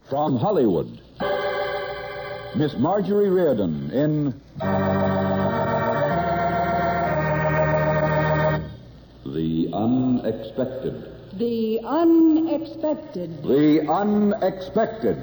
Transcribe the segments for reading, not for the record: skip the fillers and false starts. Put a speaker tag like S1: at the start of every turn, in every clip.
S1: From Hollywood, Miss Marjorie Riordan in The Unexpected.
S2: The Unexpected.
S1: The Unexpected.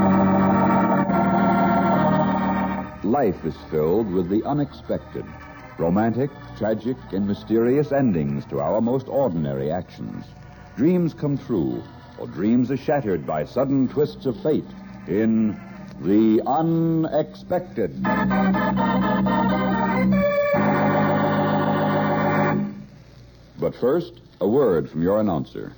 S1: Life is filled with the unexpected. Romantic, tragic, and mysterious endings to our most ordinary actions. Dreams come true, or dreams are shattered by sudden twists of fate in The Unexpected. But first, a word from your announcer.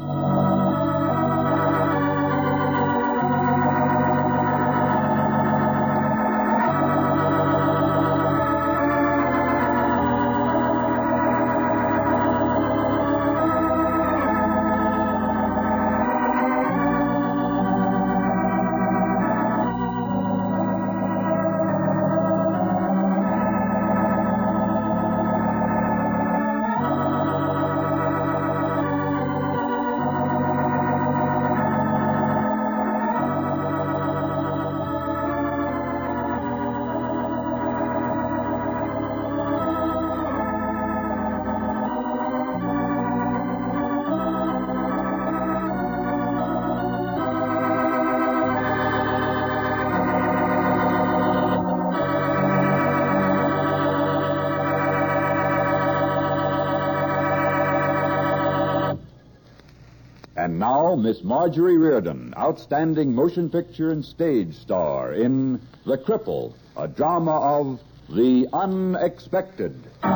S1: And now, Miss Marjorie Riordan, outstanding motion picture and stage star in The Cripple, a drama of the unexpected.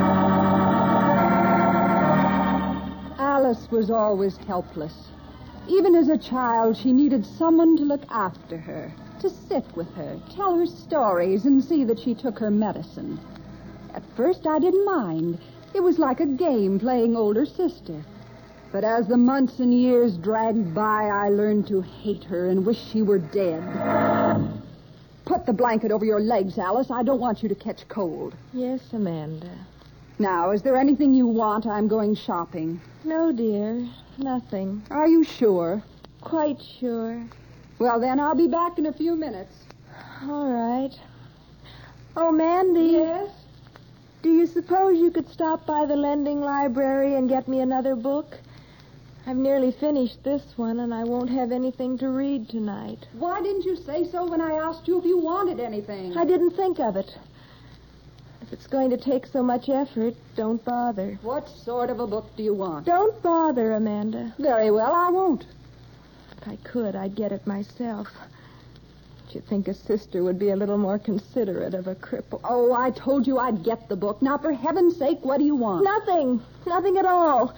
S2: Alice was always helpless. Even as a child, she needed someone to look after her, to sit with her, tell her stories, and see that she took her medicine. At first, I didn't mind. It was like a game playing older sister. But as the months and years dragged by, I learned to hate her and wish she were dead. Put the blanket over your legs, Alice. I don't want you to catch cold.
S3: Yes, Amanda.
S2: Now, is there anything you want? I'm going shopping.
S3: No, dear. Nothing.
S2: Are you sure?
S3: Quite sure.
S2: Well, then, I'll be back in a few minutes.
S3: All right. Oh, Mandy.
S2: Yes?
S3: Do you suppose you could stop by the lending library and get me another book? I've nearly finished this one, and I won't have anything to read tonight.
S2: Why didn't you say so when I asked you if you wanted anything?
S3: I didn't think of it. If it's going to take so much effort, don't bother.
S2: What sort of a book do you want?
S3: Don't bother, Amanda.
S2: Very well, I won't.
S3: If I could, I'd get it myself. Don't you think a sister would be a little more considerate of a cripple?
S2: Oh, I told you I'd get the book. Now, for heaven's sake, what do you want?
S3: Nothing. Nothing at all.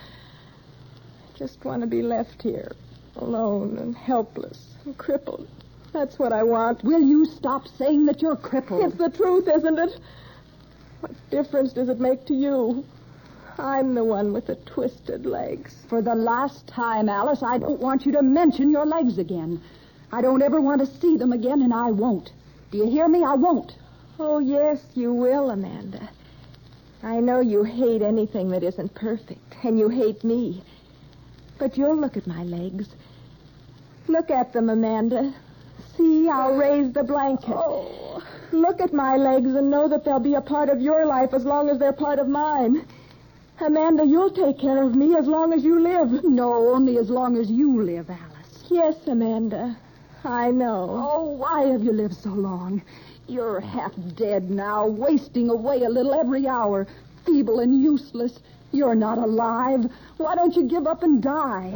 S3: Just want to be left here, alone and helpless and crippled. That's what I want.
S2: Will you stop saying that you're crippled?
S3: It's the truth, isn't it? What difference does it make to you? I'm the one with the twisted legs.
S2: For the last time, Alice, I don't want you to mention your legs again. I don't ever want to see them again, and I won't. Do you hear me? I won't.
S3: Oh, yes, you will, Amanda. I know you hate anything that isn't perfect, and you hate me. But you'll look at my legs. Look at them, Amanda. See, I'll raise the blanket.
S2: Oh.
S3: Look at my legs and know that they'll be a part of your life as long as they're part of mine. Amanda, you'll take care of me as long as you live.
S2: No, only as long as you live, Alice.
S3: Yes, Amanda. I know.
S2: Oh, why have you lived so long? You're half dead now, wasting away a little every hour, feeble and useless. You're not alive. Why don't you give up and die?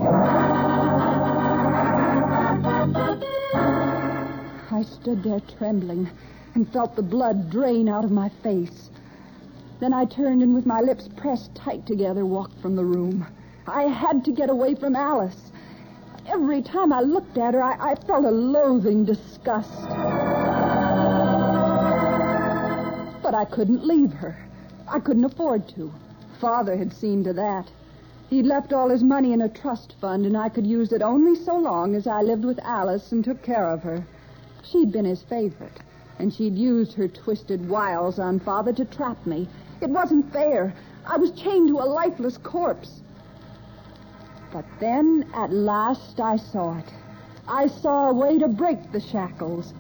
S2: I stood there trembling and felt the blood drain out of my face. Then I turned and with my lips pressed tight together walked from the room. I had to get away from Alice. Every time I looked at her, I felt a loathing disgust. But I couldn't leave her. I couldn't afford to. Father had seen to that. He'd left all his money in a trust fund, and I could use it only so long as I lived with Alice and took care of her. She'd been his favorite, and she'd used her twisted wiles on Father to trap me. It wasn't fair. I was chained to a lifeless corpse. But then, at last, I saw it. I saw a way to break the shackles.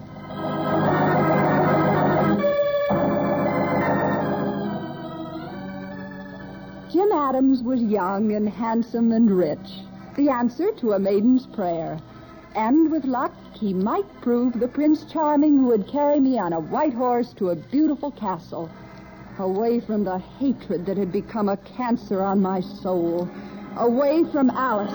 S2: Jim Adams was young and handsome and rich, the answer to a maiden's prayer. And with luck, he might prove the Prince Charming who would carry me on a white horse to a beautiful castle, away from the hatred that had become a cancer on my soul, away from Alice.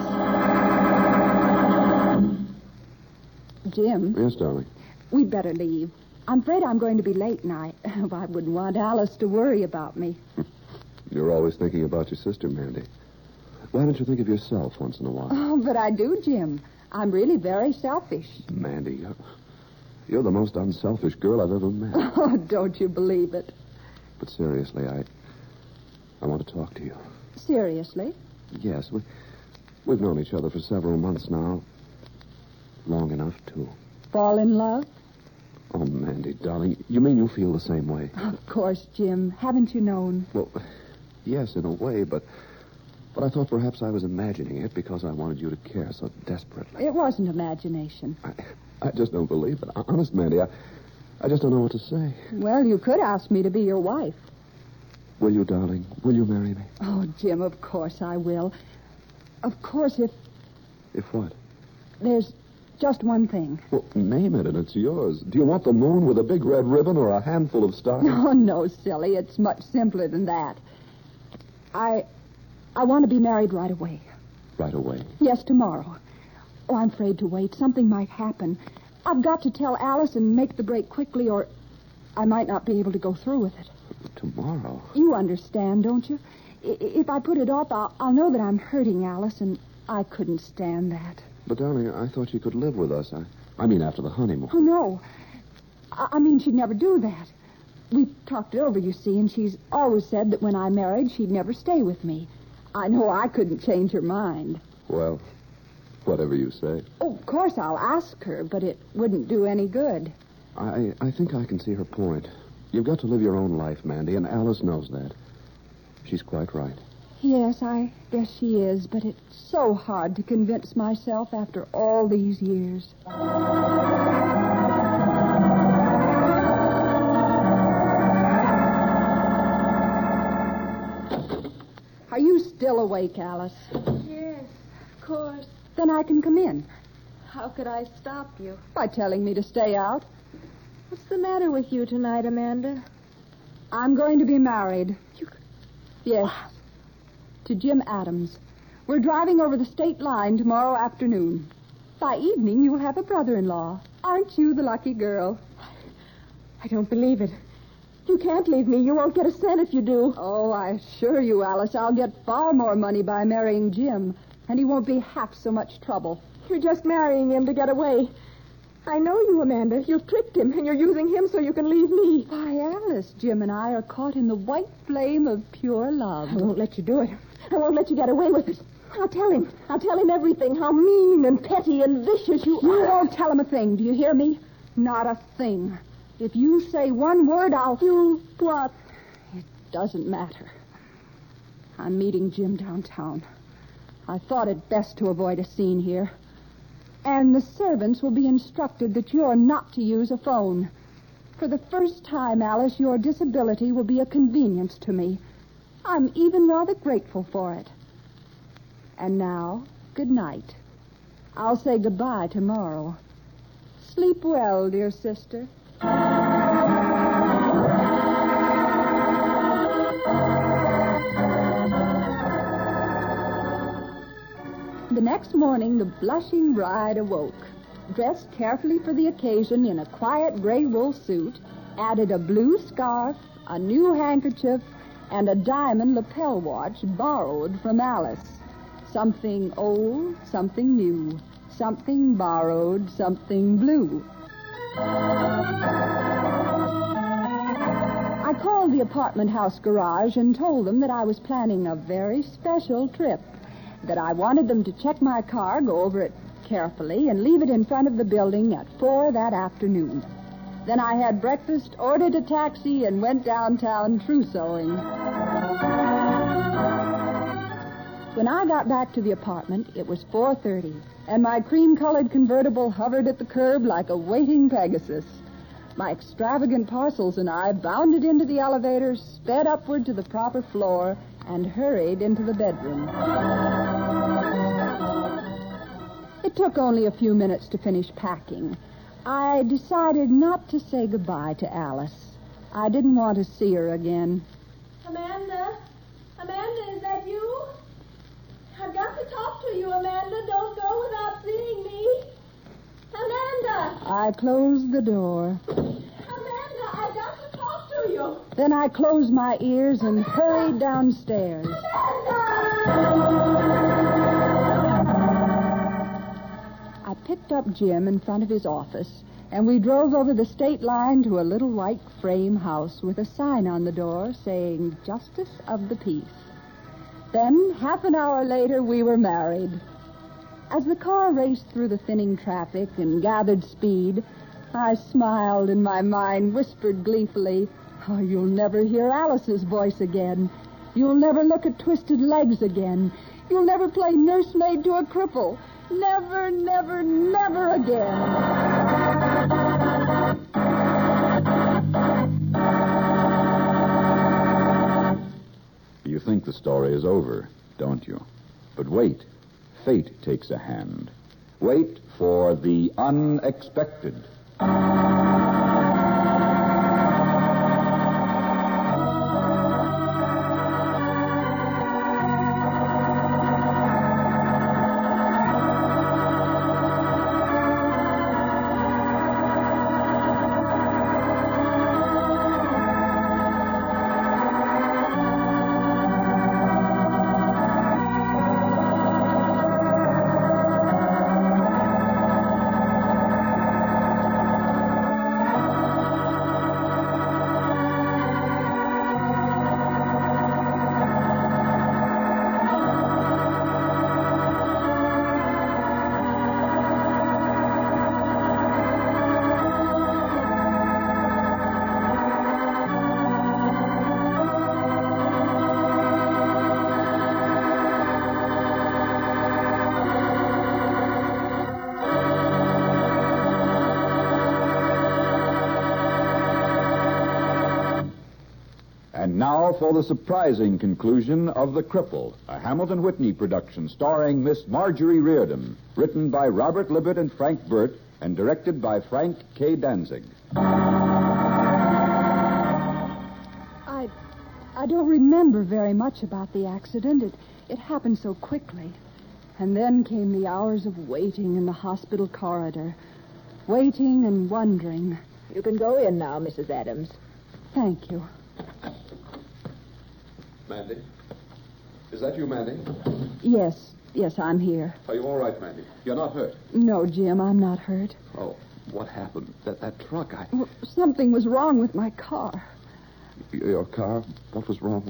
S2: Jim.
S4: Yes, darling.
S2: We'd better leave. I'm afraid I'm going to be late, and I wouldn't want Alice to worry about me.
S4: You're always thinking about your sister, Mandy. Why don't you think of yourself once in a while?
S2: Oh, but I do, Jim. I'm really very selfish.
S4: Mandy, you're the most unselfish girl I've ever met.
S2: Oh, don't you believe it?
S4: But seriously, I want to talk to you.
S2: Seriously?
S4: Yes, we've known each other for several months now. Long enough to...
S2: Fall in love?
S4: Oh, Mandy, darling, you mean you feel the same way?
S2: Of course, Jim. Haven't you known?
S4: Well, yes, in a way, but I thought perhaps I was imagining it because I wanted you to care so desperately.
S2: It wasn't imagination.
S4: I just don't believe it. Honest, Mandy, I just don't know what to say.
S2: Well, you could ask me to be your wife.
S4: Will you, darling? Will you marry me?
S2: Oh, Jim, of course I will. Of course, if...
S4: If what?
S2: There's just one thing.
S4: Well, name it and it's yours. Do you want the moon with a big red ribbon or a handful of stars?
S2: Oh, no, silly. It's much simpler than that. I want to be married right away.
S4: Right away?
S2: Yes, tomorrow. Oh, I'm afraid to wait. Something might happen. I've got to tell Alice and make the break quickly, or I might not be able to go through with it.
S4: Tomorrow?
S2: You understand, don't you? If I put it off, I'll know that I'm hurting Alice, and I couldn't stand that.
S4: But, darling, I thought you could live with us. I mean, after the honeymoon.
S2: Oh, no. I mean, she'd never do that. We've talked it over, you see, and she's always said that when I married, she'd never stay with me. I know I couldn't change her mind.
S4: Well, whatever you say.
S2: Oh, of course I'll ask her, but it wouldn't do any good.
S4: I think I can see her point. You've got to live your own life, Mandy, and Alice knows that. She's quite right.
S2: Yes, I guess she is, but it's so hard to convince myself after all these years. Are you still awake, Alice?
S3: Yes, of course.
S2: Then I can come in.
S3: How could I stop you?
S2: By telling me to stay out.
S3: What's the matter with you tonight, Amanda?
S2: I'm going to be married. Yes. To Jim Adams. We're driving over the state line tomorrow afternoon. By evening, you'll have a brother-in-law. Aren't you the lucky girl?
S3: I don't believe it. You can't leave me. You won't get a cent if you do.
S2: Oh, I assure you, Alice, I'll get far more money by marrying Jim, and he won't be half so much trouble.
S3: You're just marrying him to get away. I know you, Amanda. You've tricked him, and you're using him so you can leave me.
S2: Why, Alice, Jim and I are caught in the white flame of pure love.
S3: I won't let you do it. I won't let you get away with it. I'll tell him. I'll tell him everything, how mean and petty and vicious you are.
S2: You won't tell him a thing. Do you hear me? Not a thing. If you say one word, I'll...
S3: You what?
S2: It doesn't matter. I'm meeting Jim downtown. I thought it best to avoid a scene here. And the servants will be instructed that you're not to use a phone. For the first time, Alice, your disability will be a convenience to me. I'm even rather grateful for it. And now, good night. I'll say goodbye tomorrow. Sleep well, dear sister. The next morning, the blushing bride awoke, dressed carefully for the occasion in a quiet gray wool suit, added a blue scarf, a new handkerchief, and a diamond lapel watch borrowed from Alice. Something old, something new, something borrowed, something blue. I called the apartment house garage and told them that I was planning a very special trip, that I wanted them to check my car, go over it carefully, and leave it in front of the building at 4 that afternoon. Then I had breakfast, ordered a taxi, and went downtown trousseauing. When I got back to the apartment, it was 4:30, and my cream-colored convertible hovered at the curb like a waiting Pegasus. My extravagant parcels and I bounded into the elevator, sped upward to the proper floor, and hurried into the bedroom. It took only a few minutes to finish packing. I decided not to say goodbye to Alice. I didn't want to see her again.
S3: Amanda? Amanda, is that you? I've got to talk to you, Amanda. Don't go without seeing me. Amanda!
S2: I closed the door.
S3: Amanda, I've got to talk to you.
S2: Then I closed my ears and hurried downstairs. I picked up Jim in front of his office, and we drove over the state line to a little white frame house with a sign on the door saying, Justice of the Peace. Then, half an hour later, we were married. As the car raced through the thinning traffic and gathered speed, I smiled and my mind whispered gleefully, oh, you'll never hear Alice's voice again. You'll never look at twisted legs again. You'll never play nursemaid to a cripple. Never, never, never again.
S1: You think the story is over, don't you? But wait. Fate takes a hand. Wait for the unexpected. And now for the surprising conclusion of The Cripple, a Hamilton Whitney production starring Miss Marjorie Reardon, written by Robert Libet and Frank Burt, and directed by Frank K. Danzig.
S2: I don't remember very much about the accident. It happened so quickly. And then came the hours of waiting in the hospital corridor. Waiting and wondering.
S3: You can go in now, Mrs. Adams.
S2: Thank you.
S4: Mandy? Is that you, Mandy?
S2: Yes, I'm here.
S4: Are you all right, Mandy? You're not hurt?
S2: No, Jim, I'm not hurt.
S4: Oh, what happened? That truck,
S2: Well, something was wrong with my car.
S4: Your car? What was wrong?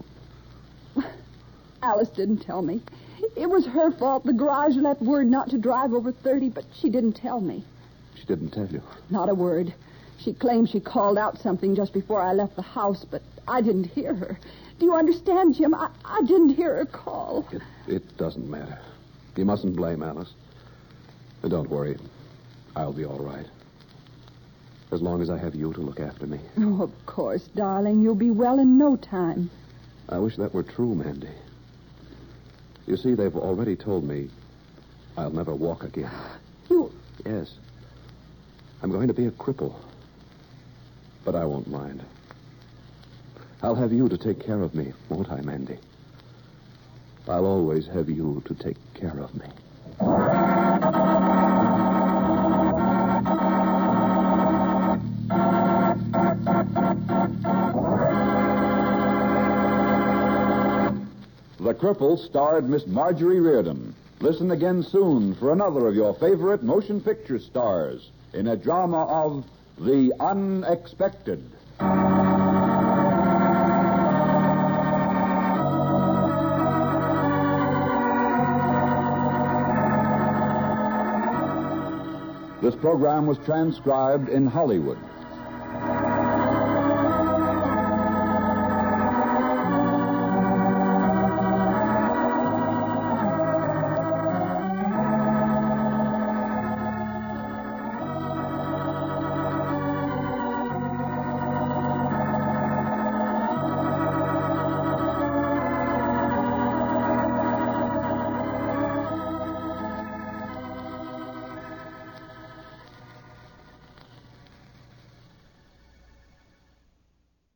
S2: Alice didn't tell me. It was her fault. The garage left word not to drive over 30, but she didn't tell me.
S4: She didn't tell you?
S2: Not a word. She claimed she called out something just before I left the house, but I didn't hear her. Do you understand, Jim? I didn't hear her call.
S4: It doesn't matter. You mustn't blame Alice. And don't worry. I'll be all right. As long as I have you to look after me.
S2: Oh, of course, darling. You'll be well in no time.
S4: I wish that were true, Mandy. You see, they've already told me I'll never walk again.
S2: You...
S4: Yes. I'm going to be a cripple. But I won't mind. I'll have you to take care of me, won't I, Mandy? I'll always have you to take care of me.
S1: The Cripple starred Miss Marjorie Reardon. Listen again soon for another of your favorite motion picture stars in a drama of The Unexpected. This program was transcribed in Hollywood.